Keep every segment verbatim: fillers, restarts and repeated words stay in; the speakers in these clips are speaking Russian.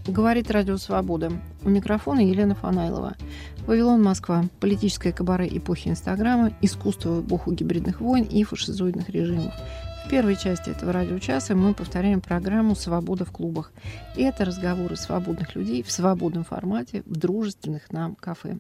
Говорит Радио Свобода. У микрофона Елена Фанайлова. Вавилон, Москва. Политическое кабаре эпохи Инстаграма, искусство в эпоху гибридных войн и фашизоидных режимов. В первой части этого радиочаса мы повторяем программу «Свобода в клубах». И это разговоры свободных людей в свободном формате в дружественных нам кафе.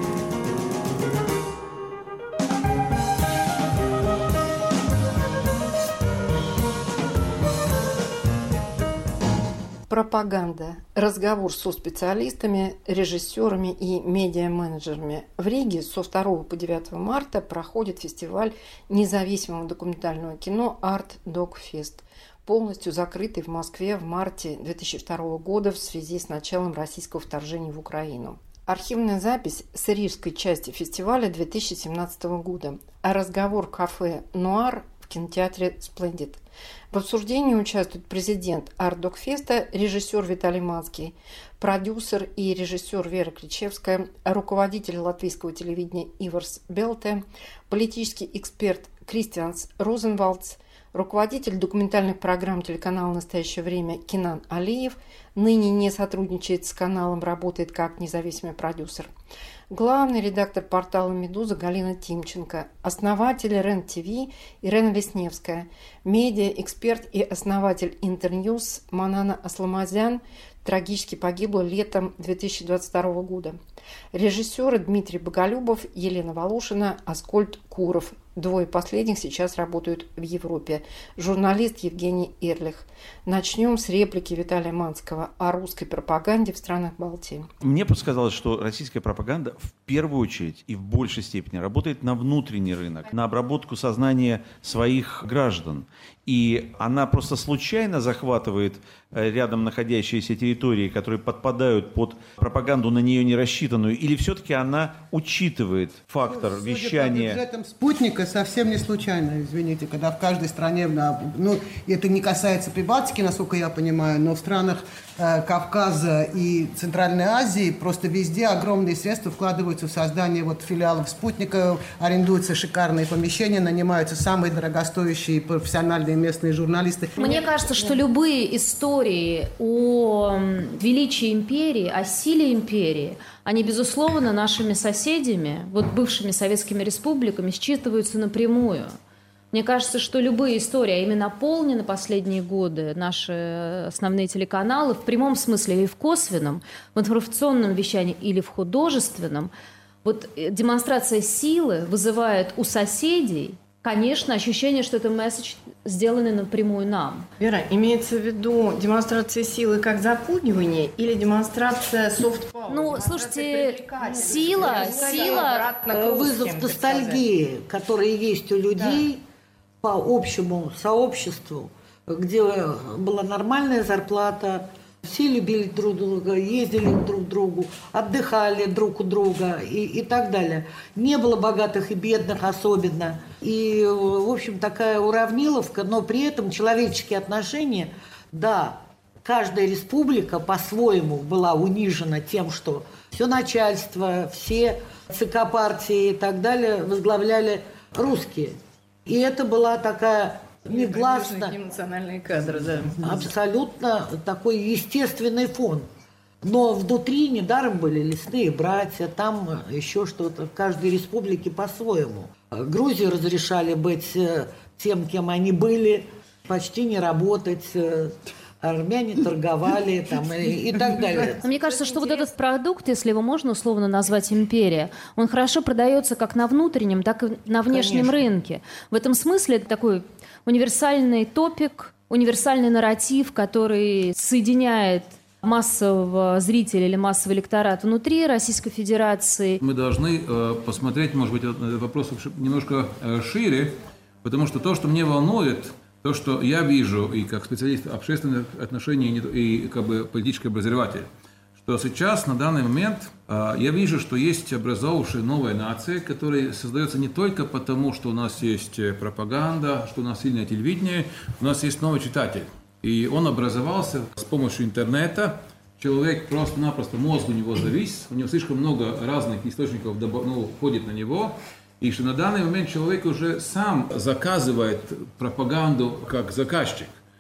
Пропаганда. Разговор со специалистами, режиссерами и медиа-менеджерами. В Риге со второго по девятое марта проходит фестиваль независимого документального кино «Арт Док Фест», полностью закрытый в Москве в марте две тысячи второго года в связи с началом российского вторжения в Украину. Архивная запись с рижской части фестиваля две тысячи семнадцатого года. А разговор кафе «Нуар» в кинотеатре «Сплендид». В обсуждении участвует президент Арт-Док-феста, режиссер Виталий Манский, продюсер и режиссер Вера Кричевская, руководитель латвийского телевидения Иварс Белте, политический эксперт Кристианс Розенвалдс, руководитель документальных программ телеканала «Настоящее время» Кинан Алиев, ныне не сотрудничает с каналом, работает как независимый продюсер. Главный редактор портала «Медуза» Галина Тимченко, основатель РЕН-ТВ Ирена Лесневская, медиа-эксперт и основатель Интерньюз Манана Асламазян трагически погибла летом две тысячи двадцать второго года. Режиссеры Дмитрий Боголюбов, Елена Волошина, Аскольд Куров. Двое последних сейчас работают в Европе. Журналист Евгений Эрлих. Начнем с реплики Виталия Манского о русской пропаганде в странах Балтии. Мне подсказалось, что российская пропаганда в первую очередь и в большей степени работает на внутренний рынок, на обработку сознания своих граждан. И она просто случайно захватывает рядом находящиеся территории, которые подпадают под пропаганду, на нее не рассчитанную, или все-таки она учитывает фактор ну, вещания? Судя по бюджетам «Спутника», совсем не случайно, извините, когда в каждой стране, ну, это не касается Прибалтики, насколько я понимаю, но в странах э, Кавказа и Центральной Азии просто везде огромные средства вкладываются в создание вот филиалов «Спутника», арендуются шикарные помещения, нанимаются самые дорогостоящие профессиональные местные журналисты. Мне кажется, что любые истории о величии империи, о силе империи, они, безусловно, нашими соседями, вот бывшими советскими республиками, считываются напрямую. Мне кажется, что любые истории, а ими наполнены последние годы наши основные телеканалы, в прямом смысле и в косвенном, в информационном вещании или в художественном, вот демонстрация силы вызывает у соседей, конечно, ощущение, что это месседж, сделанный напрямую нам. Вера, имеется в виду демонстрация силы как запугивание или демонстрация софт-пауэр? Ну, слушайте, сила, сила... Вызов ностальгии, который есть у людей, да, по общему сообществу, где была нормальная зарплата, все любили друг друга, ездили друг к другу, отдыхали друг у друга и, и так далее. Не было богатых и бедных особенно. И, в общем, такая уравниловка, но при этом человеческие отношения, да, каждая республика по-своему была унижена тем, что все начальство, все ЦК партии и так далее возглавляли русские. И это была такая... негласно, национальные кадры, да. Абсолютно такой естественный фон. Но внутри недаром были лесные братья, там еще что-то, в каждой республике по-своему. Грузию разрешали быть тем, кем они были, почти не работать. Армяне торговали там, и, и так далее. Мне кажется, что вот этот продукт, если его можно условно назвать империя, он хорошо продается как на внутреннем, так и на внешнем Конечно. рынке. В этом смысле это такой универсальный топик, универсальный нарратив, который соединяет массового зрителя или массовый электорат внутри Российской Федерации. Мы должны э, посмотреть, может быть, вопрос немножко э, шире, потому что то, что мне волнует, то, что я вижу и как специалист общественных отношений, и как бы политический обозреватель, что сейчас, на данный момент, я вижу, что есть образовавшая новая нация, которая создается не только потому, что у нас есть пропаганда, что у нас сильное телевидение, у нас есть новый читатель. И он образовался с помощью интернета. Человек просто-напросто, мозг у него завис, у него слишком много разных источников ну, входит на него. И что на данный момент человек уже сам заказывает пропаганду как заказчик.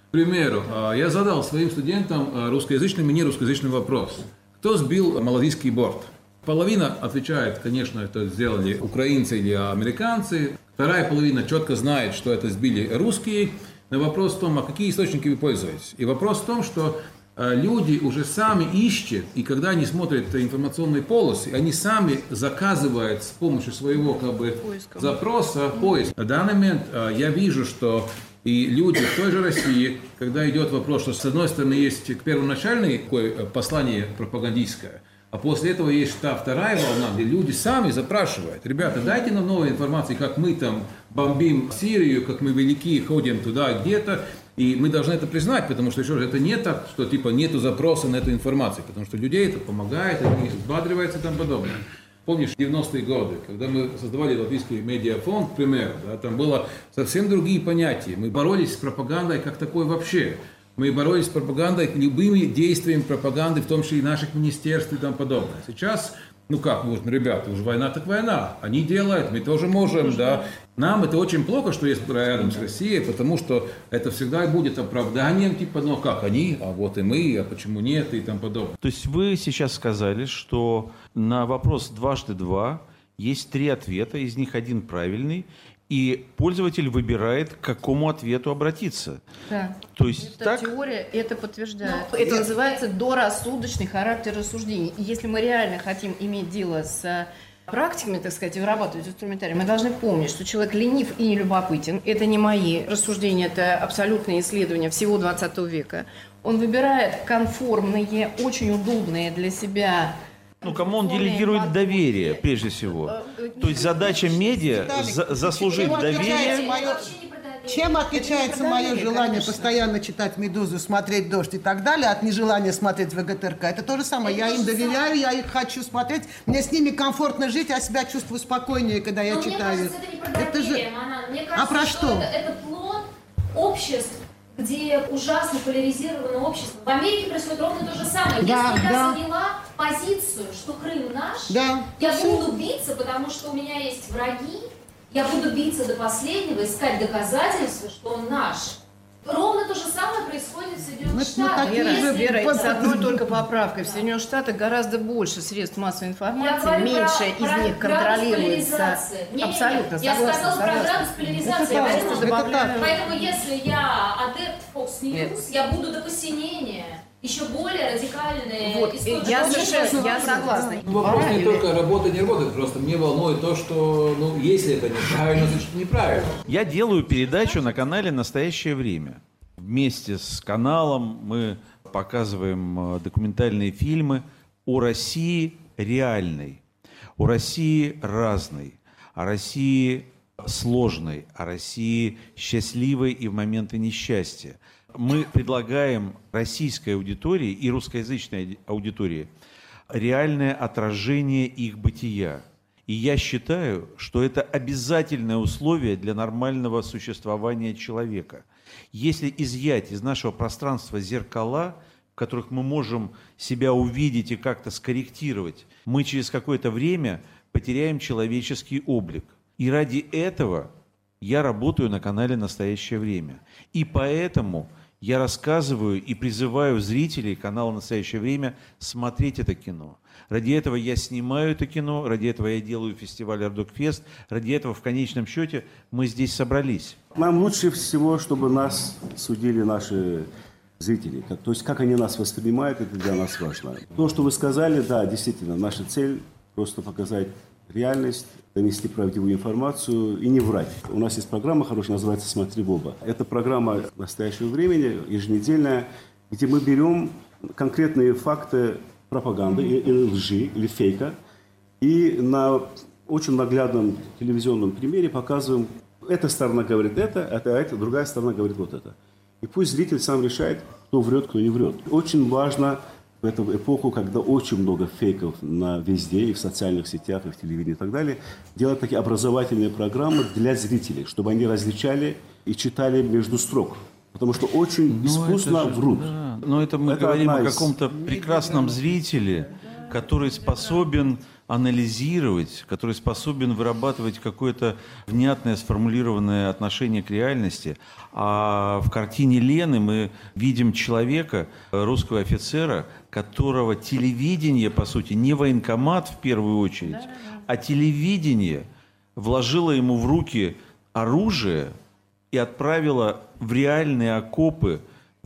К примеру, я задал своим студентам русскоязычный и нерусскоязычный вопрос. Кто сбил Малазийский борт? Половина отвечает, конечно, это сделали украинцы или американцы. Вторая половина четко знает, что это сбили русские. Но вопрос в том, а какие источники вы пользуетесь? И вопрос в том, что люди уже сами ищут, и когда они смотрят информационные полосы, они сами заказывают с помощью своего как бы, запроса поиск. На данный момент я вижу, что и люди в той же России, когда идет вопрос, что с одной стороны есть первоначальное послание пропагандистское, а после этого есть та вторая волна, где люди сами запрашивают. Ребята, дайте нам новую информацию, как мы там бомбим Сирию, как мы велики, ходим туда где-то. И мы должны это признать, потому что еще раз, это не так, что типа нету запроса на эту информацию, потому что людей это помогает, они взбадриваются и тому подобное. Помнишь, девяностые годы, когда мы создавали Латвийский медиафонд, к примеру, да, там было совсем другие понятия. Мы боролись с пропагандой как такой вообще. Мы боролись с пропагандой, любыми действиями пропаганды, в том числе и наших министерств и тому подобное. Сейчас, ну как, вот, ребята, уже война так война. Они делают, мы тоже можем, да. Нам это очень плохо, что есть рядом с Россией, потому что это всегда будет оправданием, типа, ну как они, а вот и мы, а почему нет, и тому подобное. То есть вы сейчас сказали, что на вопрос дважды два есть три ответа, из них один правильный, и пользователь выбирает, к какому ответу обратиться. Да. То есть Эта так... теория это подтверждает. Но это называется дорассудочный характер рассуждений. И если мы реально хотим иметь дело с практиками, так сказать, и вырабатывать инструментарий, мы должны помнить, что человек ленив и нелюбопытен. Это не мои рассуждения, это абсолютные исследования всего двадцатого века. Он выбирает конформные, очень удобные для себя. Ну, кому он делегирует доверие, прежде всего. То есть задача медиа за, заслужить доверие. Мое, чем отличается мое желание постоянно читать «Медузу», смотреть «Дождь» и так далее от нежелания смотреть ВГТРК? Это то же самое. Я им доверяю, я их хочу смотреть. Мне с ними комфортно жить, я себя чувствую спокойнее, когда я Но читаю. Мне кажется, это не про доверие, же... Манан. Мне кажется, а про что? Это, это плод обществ, где ужасно поляризировано общество. В Америке происходит ровно то же самое. Да, Если да. я заняла позицию, что Крым наш, Да, я все. буду биться, потому что у меня есть враги, я буду биться до последнего, искать доказательства, что он наш. Ровно то же самое происходит в Соединенных Мы- мы Штатах. такие Вера, же- Вера, под- с одной только поправкой. В Соединенных Штатах гораздо больше средств массовой Я информации, говорю меньше про- из про них градус контролируется. поляризации. Не, не, не. Абсолютно, Я согласна, сказала про согласна. градус поляризации. Это Я так, поэтому это добавляю. так. Поэтому если я адепт Fox News, Нет. я буду до посинения еще более радикальные Вот, истории. я Очень совершенно, я важно. согласна. Вопрос не Или- только работа, не работает, просто мне волнует то, что, ну, если это неправильно, значит неправильно. Я делаю передачу на канале «Настоящее время». Вместе с каналом мы показываем э, документальные фильмы о России реальной, о России разной, о России сложной, о России счастливой и в моменты несчастья. Мы предлагаем российской аудитории и русскоязычной аудитории реальное отражение их бытия. И я считаю, что это обязательное условие для нормального существования человека. Если изъять из нашего пространства зеркала, в которых мы можем себя увидеть и как-то скорректировать, мы через какое-то время потеряем человеческий облик. И ради этого я работаю на канале «Настоящее время». И поэтому я рассказываю и призываю зрителей канала «Настоящее время» смотреть это кино. Ради этого я снимаю это кино, ради этого я делаю фестиваль «Ардокфест», ради этого в конечном счете мы здесь собрались. Нам лучше всего, чтобы нас судили наши зрители. Как, то есть, как они нас воспринимают, это для нас важно. То, что вы сказали, да, действительно, наша цель просто показать реальность, донести правдивую информацию и не врать. У нас есть программа хорошая, называется «Смотри в оба». Это программа настоящего времени, еженедельная, где мы берем конкретные факты пропаганды или, или лжи, или фейка, и на очень наглядном телевизионном примере показываем, эта сторона говорит это, это, это, другая сторона говорит вот это. И пусть зритель сам решает, кто врет, кто не врет. Очень важно в эту эпоху, когда очень много фейков на везде, и в социальных сетях, и в телевидении и так далее, делать такие образовательные программы для зрителей, чтобы они различали и читали между строк. Потому что очень искусно же, врут. Да. Но это мы Это говорим о одна из- каком-то прекрасном зрителе, который способен анализировать, который способен вырабатывать какое-то внятное сформулированное отношение к реальности. А в картине Лены мы видим человека, русского офицера, которого телевидение, по сути, не военкомат в первую очередь, да, да, да. а телевидение вложило ему в руки оружие и отправило в реальные окопы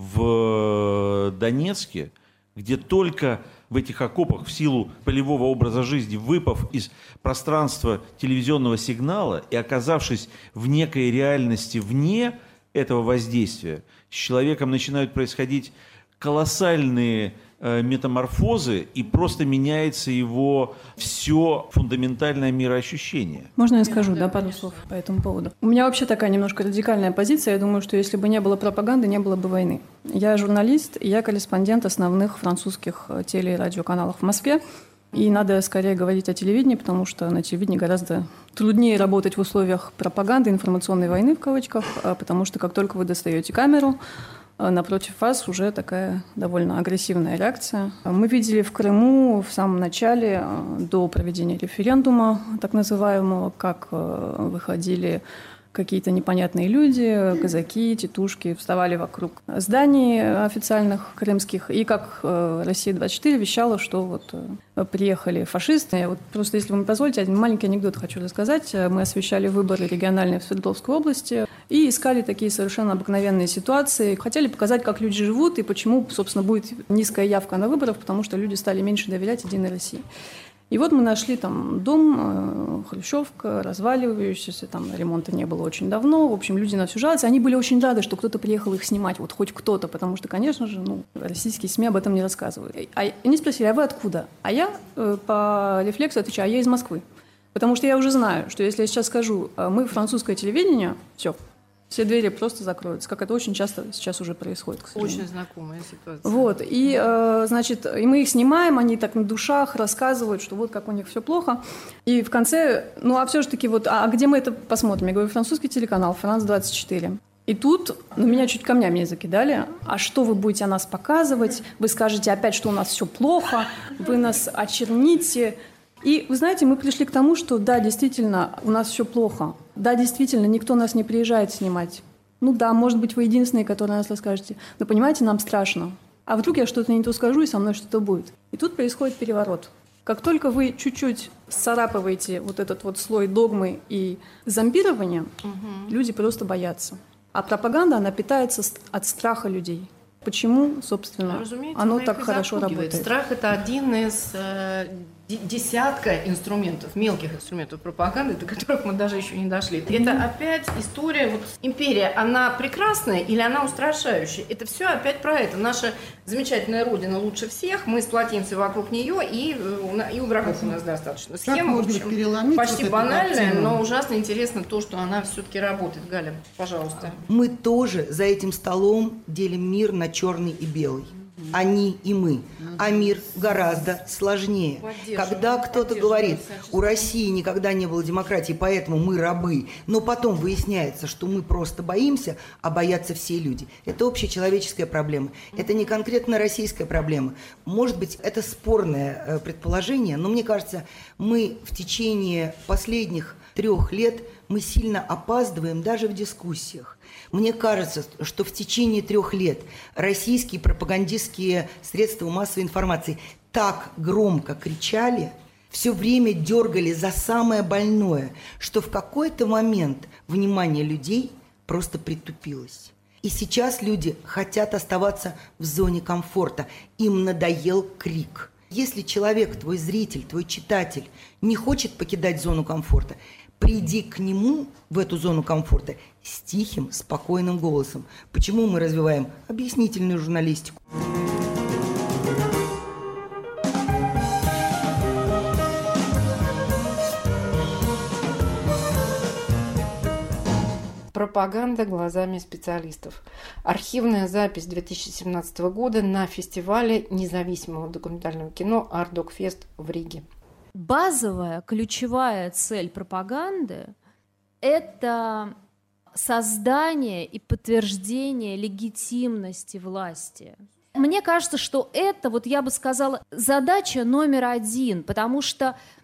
в Донецке, где только в этих окопах в силу полевого образа жизни, выпав из пространства телевизионного сигнала и оказавшись в некой реальности вне этого воздействия, с человеком начинают происходить колоссальные э, метаморфозы, и просто меняется его все фундаментальное мироощущение. Можно я скажу, да, пару слов по этому поводу? У меня вообще такая немножко радикальная позиция. Я думаю, что если бы не было пропаганды, не было бы войны. Я журналист, и я корреспондент основных французских теле- и радиоканалов в Москве. И надо скорее говорить о телевидении, потому что на телевидении гораздо труднее работать в условиях пропаганды, информационной войны в кавычках, потому что как только вы достаете камеру, напротив вас уже такая довольно агрессивная реакция. Мы видели в Крыму в самом начале, до проведения референдума, так называемого, как выходили какие-то непонятные люди, казаки, тетушки, вставали вокруг зданий официальных крымских. И как Россия двадцать четыре вещала, что вот приехали фашисты. Вот просто, если вы мне позволите, один маленький анекдот хочу рассказать. Мы освещали выборы региональные в Свердловской области и искали такие совершенно обыкновенные ситуации. Хотели показать, как люди живут и почему, собственно, будет низкая явка на выборах, потому что люди стали меньше доверять Единой России. И вот мы нашли там дом, хрущевка, разваливающийся, там ремонта не было очень давно. В общем, люди на все жалуются. Они были очень рады, что кто-то приехал их снимать, вот хоть кто-то, потому что, конечно же, ну, российские СМИ об этом не рассказывают. А они спросили, а вы откуда? А я э, по рефлексу отвечаю, а я из Москвы. Потому что я уже знаю, что если я сейчас скажу, мы французское телевидение, все, все двери просто закроются, как это очень часто сейчас уже происходит, к сожалению. Очень знакомая ситуация. Вот, и, э, значит, и мы их снимаем, они так на душах рассказывают, что вот как у них все плохо. И в конце, ну, а все-таки вот, а где мы это посмотрим? Я говорю, французский телеканал, Франс двадцать четыре. И тут, ну, меня чуть камнями не закидали. А что вы будете о нас показывать? Вы скажете опять, что у нас все плохо, вы нас очерните. И, вы знаете, мы пришли к тому, что да, действительно, у нас все плохо. Да, действительно, никто нас не приезжает снимать. Ну да, может быть, вы единственные, которые нас расскажете. Но, понимаете, нам страшно. А вдруг я что-то не то скажу, и со мной что-то будет. И тут происходит переворот. Как только вы чуть-чуть сцарапываете вот этот вот слой догмы и зомбирования, угу. люди просто боятся. А пропаганда, она питается от страха людей. Почему, собственно, Разумеется, оно так хорошо работает? Страх – это один из э, десятка инструментов, мелких инструментов пропаганды, до которых мы даже еще не дошли. Mm-hmm. Это опять история, вот империя, она прекрасная или она устрашающая? Это все опять про это. Наша замечательная родина лучше всех, мы сплотимся вокруг нее, и, и у врагов у нас достаточно. Схема, в общем, почти вот банальная, но ужасно интересно то, что она все-таки работает. Галя, пожалуйста. Мы тоже за этим столом делим мир на черный и белый. Они и мы. А мир гораздо сложнее. Когда кто-то говорит, у России никогда не было демократии, поэтому мы рабы, но потом выясняется, что мы просто боимся, а боятся все люди. Это общечеловеческая проблема. Это не конкретно российская проблема. Может быть, это спорное предположение, но мне кажется, мы в течение последних трех лет мы сильно опаздываем даже в дискуссиях. Мне кажется, что в течение трех лет российские пропагандистские средства массовой информации так громко кричали, все время дергали за самое больное, что в какой-то момент внимание людей просто притупилось. И сейчас люди хотят оставаться в зоне комфорта. Им надоел крик. Если человек, твой зритель, твой читатель, не хочет покидать зону комфорта, приди к нему в эту зону комфорта с тихим, спокойным голосом. Почему мы развиваем объяснительную журналистику? Пропаганда глазами специалистов. Архивная запись две тысячи семнадцатого года на фестивале независимого документального кино «Ардокфест» в Риге. Базовая, ключевая цель пропаганды – это создание и подтверждение легитимности власти. Мне кажется, что это, вот я бы сказала, задача номер один, потому что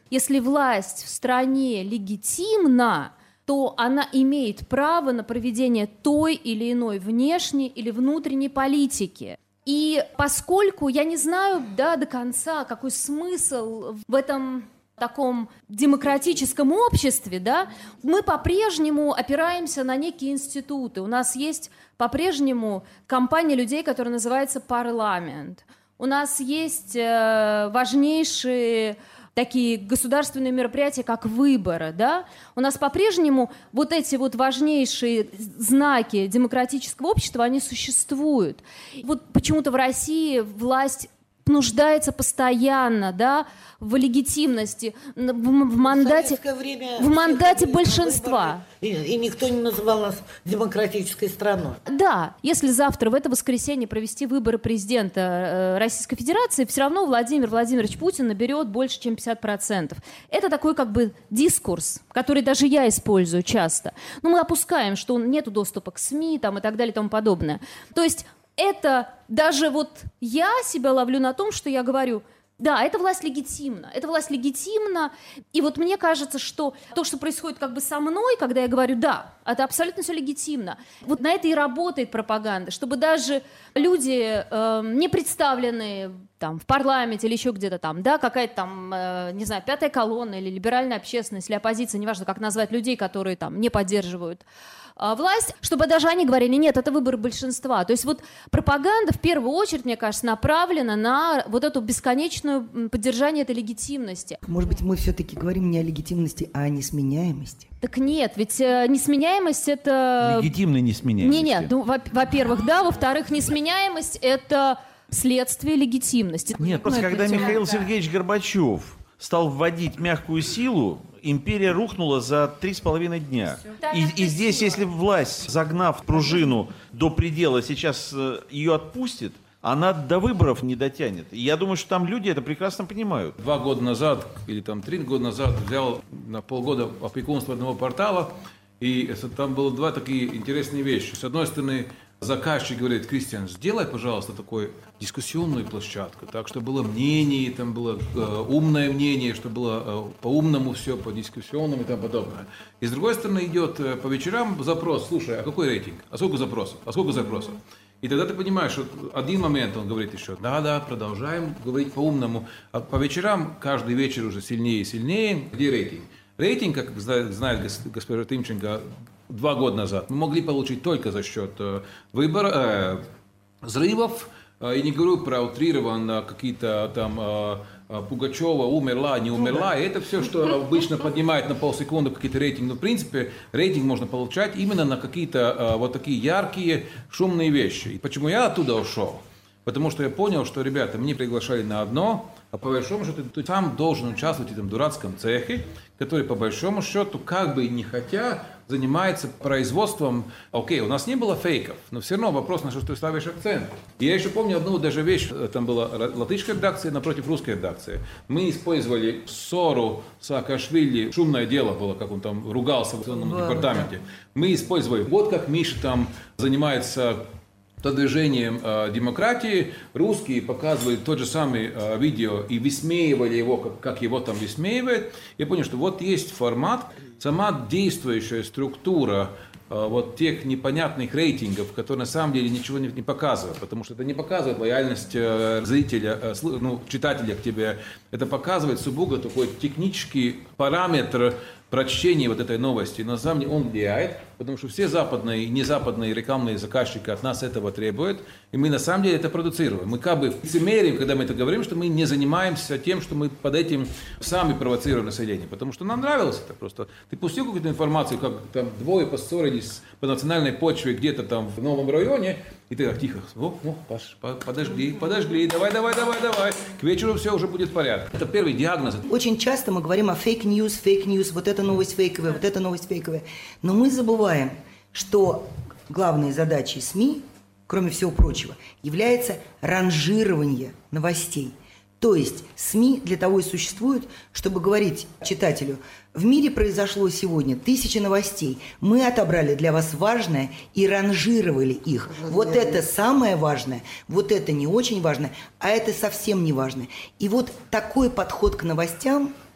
Если власть в стране легитимна, то она имеет право на проведение той или иной внешней или внутренней политики. И поскольку я не знаю, да, до конца, какой смысл в этом таком демократическом обществе, да, мы по-прежнему опираемся на некие институты. У нас есть по-прежнему компания людей, которая называется парламент. У нас есть э, важнейшие такие государственные мероприятия, как выборы, да? У нас по-прежнему вот эти вот важнейшие знаки демократического общества, они существуют. Вот почему-то в России власть нуждается постоянно, да, в легитимности, в, в мандате, в мандате большинства. И, и никто не называл нас демократической страной. Да, если завтра, в это воскресенье, провести выборы президента э, Российской Федерации, все равно Владимир Владимирович Путин наберет больше, чем пятьдесят процентов. Это такой как бы дискурс, который даже я использую часто. Но мы опускаем, что нет доступа к СМИ там, и так далее и тому подобное. То есть это даже вот я себя ловлю на том, что я говорю, да, эта власть легитимна, эта власть легитимна, и вот мне кажется, что то, что происходит как бы со мной, когда я говорю, да, это абсолютно все легитимно, вот на это и работает пропаганда, чтобы даже люди, э, не представленные там в парламенте или еще где-то там, да, какая-то там, э, не знаю, пятая колонна или либеральная общественность, или оппозиция, неважно, как назвать людей, которые там не поддерживают власть, чтобы даже они говорили, нет, это выбор большинства. То есть вот пропаганда в первую очередь, мне кажется, направлена на вот эту бесконечную поддержание этой легитимности. Может быть, мы все-таки говорим не о легитимности, а о несменяемости? Так нет, ведь э, несменяемость это... Легитимная несменяемость. Не, нет, ну, во- во-первых, да, во-вторых, несменяемость это следствие легитимности. Нет, просто когда Михаил Сергеевич Горбачев стал вводить мягкую силу, империя рухнула за три с половиной дня. И, и здесь, если власть, загнав пружину до предела, сейчас ее отпустит, она до выборов не дотянет. И я думаю, что там люди это прекрасно понимают. Два года назад, или там три года назад, взял на полгода опекунство одного портала, и там было два такие интересные вещи. С одной стороны, заказчик говорит, Кристиан, сделай, пожалуйста, такую дискуссионную площадку, так, чтобы было мнение, там было э, умное мнение, чтобы было э, по-умному все, по-дискуссионному и тому подобное. И с другой стороны идет э, по вечерам запрос, слушай, а какой рейтинг? А сколько запросов? А сколько запросов? И тогда ты понимаешь, что один момент он говорит еще, да-да, продолжаем говорить по-умному, а по вечерам каждый вечер уже сильнее и сильнее. Где рейтинг? Рейтинг, как знает госпожа Тимченко, два года назад мы могли получить только за счет э, выбора, э, взрывов, э, и не говорю про утрированно какие-то там э, Пугачева умерла, не умерла, и это все, что обычно поднимает на полсекунды какие-то рейтинги, но в принципе рейтинг можно получать именно на какие-то э, вот такие яркие, шумные вещи. И почему я оттуда ушел? Потому что я понял, что, ребята, меня приглашали на одно, а по большому счету ты сам должен участвовать в этом дурацком цехе, который по большому счету, как бы и не хотя, занимается производством. Окей, у нас не было фейков, но все равно вопрос, на что ты ставишь акцент. И я еще помню одну даже вещь, там была латышская редакция напротив русской редакции. Мы использовали ссору Саакашвили, шумное дело было, как он там ругался вционном департаменте. Мы использовали, вот как Миша там занимается продвижением э, демократии, русские показывали тот же самый э, видео и высмеивали его, как, как его там высмеивают. Я понял, что вот есть формат, сама действующая структура э, вот тех непонятных рейтингов, которые на самом деле ничего не, не показывают, потому что это не показывает лояльность э, зрителя, э, ну, читателя к тебе, это показывает сугубо такой технический параметр прочтения вот этой новости. На самом деле он влияет, потому что все западные и незападные рекламные заказчики от нас этого требуют, и мы на самом деле это продуцируем. Мы как бы лицемерим, когда мы это говорим, что мы не занимаемся тем, что мы под этим сами провоцируем население, потому что нам нравилось это просто. Ты пустил какую-то информацию, как там двое поссорились по национальной почве где-то там в новом районе, и ты так тихо, о, о, Паш, подожди, подожди, давай, давай, давай, давай, к вечеру все уже будет в порядке. Это первый диагноз. Очень часто мы говорим о фейк-ньюс, фейк-ньюс, вот эта новость фейковая, вот эта новость фейковая. Но мы забываем, что главной задачей СМИ, кроме всего прочего, является ранжирование новостей. То есть СМИ для того и существуют, чтобы говорить читателю, в мире произошло сегодня тысячи новостей, мы отобрали для вас важное и ранжировали их. Вот это самое важное, вот это не очень важное, а это совсем не важное. И вот такой подход к новостям,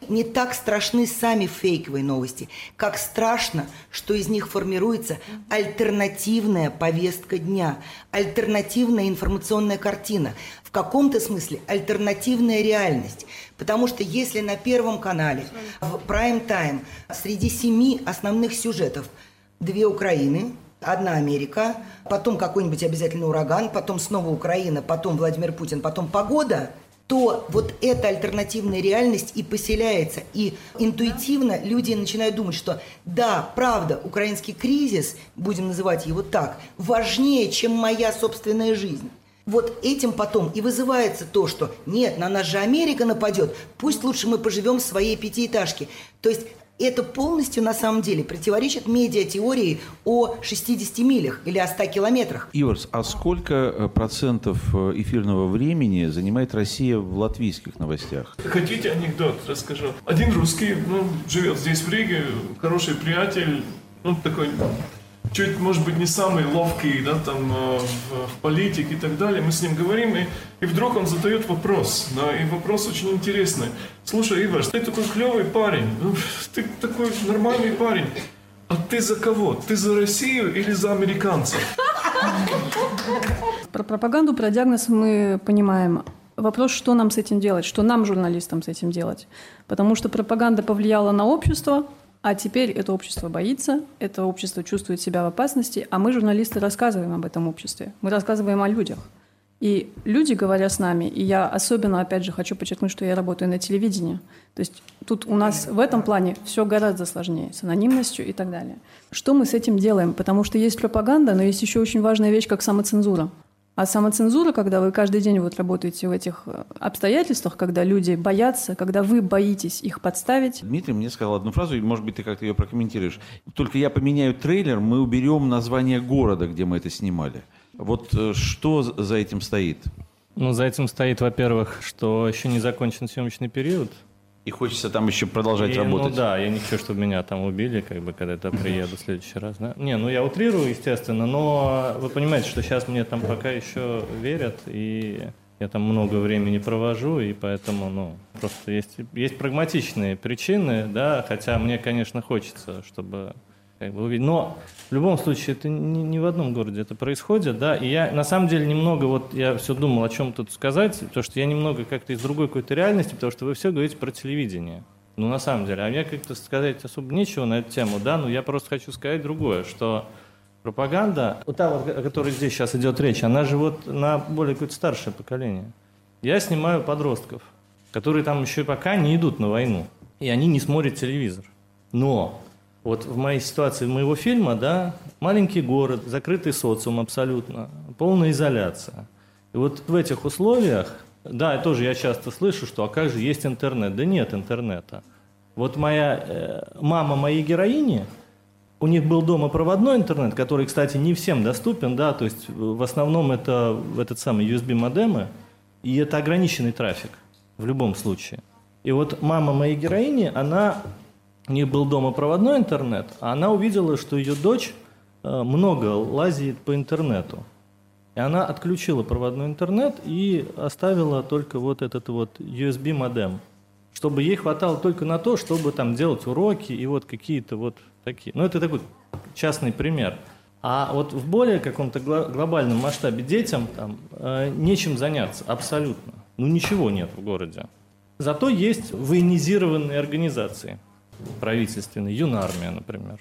Не так страшны сами фейковые новости, как страшно, что из них формируется альтернативная повестка дня, альтернативная информационная картина, в каком-то смысле альтернативная реальность. Потому что если на Первом канале в прайм-тайм среди семи основных сюжетов две Украины, одна Америка, потом какой-нибудь обязательно ураган, потом снова Украина, потом Владимир Путин, потом погода, то вот эта альтернативная реальность и поселяется. И интуитивно люди начинают думать, что да, правда, украинский кризис, будем называть его так, важнее, чем моя собственная жизнь. Вот этим потом и вызывается то, что нет, на нас же Америка нападет, пусть лучше мы поживем в своей пятиэтажке. То есть это полностью на самом деле противоречит медиатеории о шестидесяти милях или о ста километрах. Иварс, а сколько процентов эфирного времени занимает Россия в латвийских новостях? Хотите анекдот? Расскажу. Один русский, ну, живет здесь в Риге, хороший приятель, ну, такой чуть, может быть, не самый ловкий, да, там, в, в политике и так далее. Мы с ним говорим, и, и вдруг он задает вопрос, да, и вопрос очень интересный. Слушай, Ивар, ты такой клевый парень, ты такой нормальный парень, а ты за кого? Ты за Россию или за американцев? Про пропаганду, про диагноз мы понимаем. Вопрос, что нам с этим делать, что нам, журналистам, с этим делать. Потому что пропаганда повлияла на общество, а теперь это общество боится, это общество чувствует себя в опасности, а мы, журналисты, рассказываем об этом обществе. Мы рассказываем о людях. И люди, говоря с нами, и я особенно, опять же, хочу подчеркнуть, что я работаю на телевидении. То есть тут у нас в этом плане все гораздо сложнее, с анонимностью и так далее. Что мы с этим делаем? Потому что есть пропаганда, но есть еще очень важная вещь, как самоцензура. А самоцензура, когда вы каждый день вот работаете в этих обстоятельствах, когда люди боятся, когда вы боитесь их подставить. Дмитрий мне сказал одну фразу, и, может быть, ты как-то ее прокомментируешь. Только я поменяю трейлер, мы уберем название города, где мы это снимали. Вот что за этим стоит? Ну, за этим стоит, во-первых, что еще не закончен съемочный период. И хочется там еще продолжать и, работать. Ну да, я не хочу, чтобы меня там убили, как бы, когда я приеду в следующий раз. Да? Не, ну я утрирую, естественно, но вы понимаете, что сейчас мне там пока еще верят, и я там много времени провожу, и поэтому, ну, просто есть, есть прагматичные причины, да, хотя мне, конечно, хочется, чтобы как бы увидеть. Но в любом случае это не, не в одном городе это происходит, да, и я на самом деле немного, вот я все думал, о чем тут сказать, потому что я немного как-то из другой какой-то реальности, потому что вы все говорите про телевидение. Ну, на самом деле, а мне как-то сказать особо нечего на эту тему, да, но я просто хочу сказать другое, что пропаганда, вот та вот, о которой здесь сейчас идет речь, она же вот на более какое-то старшее поколение. Я снимаю подростков, которые там еще и пока не идут на войну, и они не смотрят телевизор. Но вот в моей ситуации, моего фильма, да, маленький город, закрытый социум абсолютно, полная изоляция. И вот в этих условиях, да, тоже я часто слышу, что а как же есть интернет? Да нет интернета. Вот моя э, мама моей героини, у них был дома проводной интернет, который, кстати, не всем доступен, да, то есть в основном это этот самый ю эс би-модемы, и это ограниченный трафик в любом случае. И вот мама моей героини, она... У них был дома проводной интернет, а она увидела, что ее дочь много лазит по интернету. И она отключила проводной интернет и оставила только вот этот вот ю эс би-модем, чтобы ей хватало только на то, чтобы там делать уроки и вот какие-то вот такие. Ну, это такой частный пример. А вот в более каком-то глобальном масштабе детям там э, нечем заняться абсолютно. Ну, ничего нет в городе. Зато есть военизированные организации. Правительственный, юнармия, например.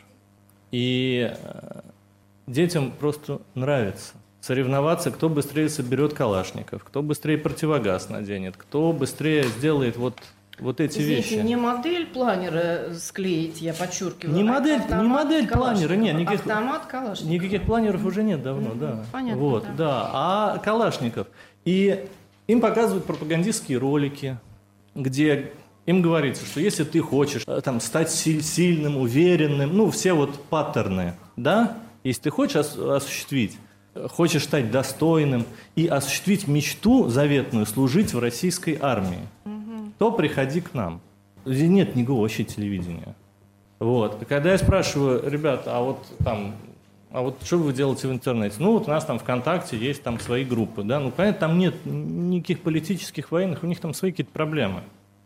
И э, детям просто нравится соревноваться, кто быстрее соберет калашников, кто быстрее противогаз наденет, кто быстрее сделает вот, вот эти Извините, вещи. Не модель планера склеить, я подчеркиваю. Не модель, не модель планера, нет, никаких, автомат Калашников. Никаких планеров уже нет давно, mm-hmm. да. Понятно, вот, да. да. А Калашников. И им показывают пропагандистские ролики, где им говорится, что если ты хочешь там, стать сильным, уверенным, ну, все вот паттерны, да, если ты хочешь ос- осуществить, хочешь стать достойным и осуществить мечту заветную, служить в российской армии, угу. то приходи к нам. Здесь нет никакого вообще телевидения. Вот. Когда я спрашиваю, ребята, а вот там, а вот что вы делаете в интернете? Ну, вот у нас там ВКонтакте есть там свои группы, да, ну, понятно, там нет никаких политических, военных, у них там свои какие-то проблемы.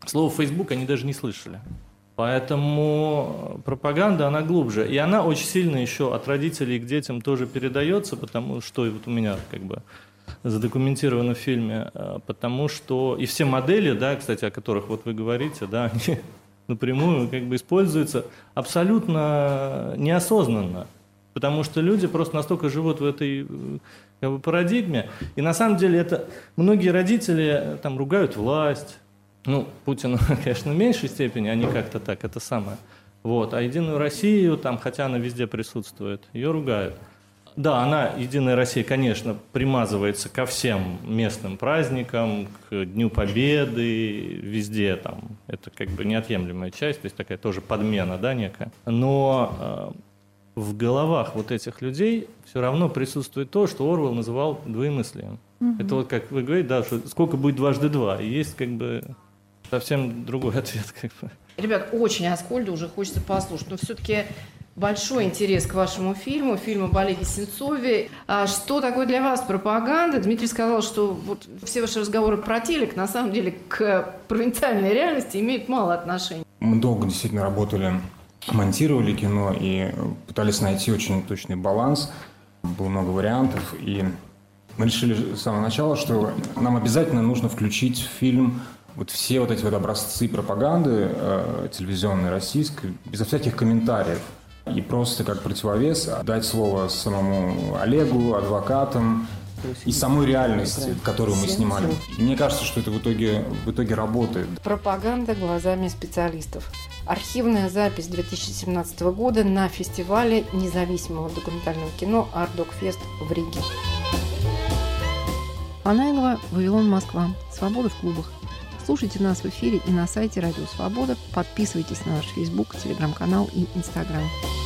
слово Facebook они даже не слышали. Поэтому пропаганда, она глубже. И она очень сильно еще от родителей к детям тоже передается, потому что, и вот у меня как бы задокументировано в фильме, потому что и все модели, да, кстати, о которых вот вы говорите, да, они напрямую как бы используются абсолютно неосознанно, потому что люди просто настолько живут в этой как бы парадигме, и на самом деле это многие родители там ругают власть. Ну, Путина, конечно, в меньшей степени, они как-то так, это самое. Вот. А Единую Россию, там, хотя она везде присутствует, ее ругают. Да, она, Единая Россия, конечно, примазывается ко всем местным праздникам, к Дню Победы, везде там. Это как бы неотъемлемая часть, то есть такая тоже подмена, да, некая. Но э, в головах вот этих людей все равно присутствует то, что Орвелл называл двоемыслием. Угу. Это вот, как вы говорите, да, что сколько будет дважды два, и есть как бы... Совсем другой ответ. Как бы. Ребят, очень Аскольду уже хочется послушать, но все-таки большой интерес к вашему фильму, фильму об Олеге Сенцове. А что такое для вас пропаганда? Дмитрий сказал, что вот все ваши разговоры про телек на самом деле к провинциальной реальности имеют мало отношения. Мы долго действительно работали, монтировали кино и пытались найти очень точный баланс. Было много вариантов, и мы решили с самого начала, что нам обязательно нужно включить в фильм вот все вот эти вот образцы пропаганды э, телевизионной, российской, безо всяких комментариев. И просто как противовес дать слово самому Олегу, адвокатам и самой реальности, которую мы снимали. И мне кажется, что это в итоге, в итоге работает. Пропаганда глазами специалистов. Архивная запись две тысячи семнадцатого года на фестивале независимого документального кино «Артдокфест» в Риге. Панаилова, Вавилон, Москва. Свобода в клубах. Слушайте нас в эфире и на сайте Радио Свобода. Подписывайтесь на наш Facebook, Телеграм-канал и Инстаграм.